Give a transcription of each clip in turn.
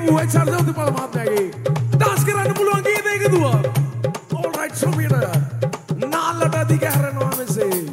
White Charles the Palmatagi. Dance Kiran Pulangi, they do. All right, show me that. Nalata the Garano, I say.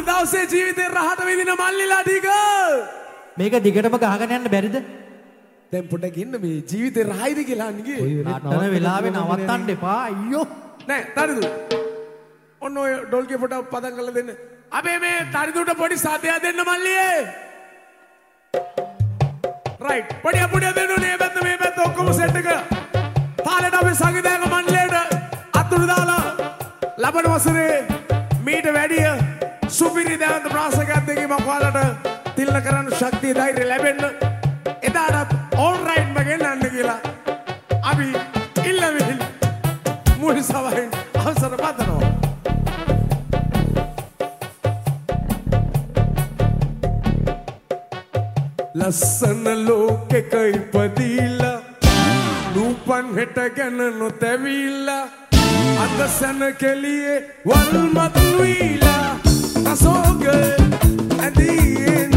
මේක දිගටම ගහගෙන යන්න බැරිද? දැන් පොඩ්ඩක් ඉන්න මේ ජීවිතේ රායිද කියලා අනිගේ. නටන වෙලාවේ නවත්තන්න එපා අයියෝ. නෑ තරිදු. ඔන්න ඔය ඩොල්ගේ පොඩක් පදම් කරලා දෙන්න. අපේ මේ තරිදුට පොඩි සාදයක් දෙන්න මල්ලියේ. රයිට්. පොඩි දෙන්න මේ පැත්ත ඔක්කොම සෙට් එක. තාලෙට අපේ සංගීතයක මණ්ඩලයට අතුරු දාලා ලබන වසරේ මීට වැඩිය සුපිරි දැවන්ත ප්‍රාසකයක් දෙකීමක් ඔයාලට තිල්න කරන්න ශක්තිය ධෛර්යය ලැබෙන්න එදාටත් ඕල් රයිට්ම ගෙන්නන්න කියලා අපි ඉල්ලමින් මුල් සභාවෙන් අවසර පතනවා. ලස්සන ලෝකෙක ඉපදීලා නූපන් හෙට ගැන නොතැවිලා අද සැන කෙලියේ වල්මත් වීලා අසෝග ඇදීන්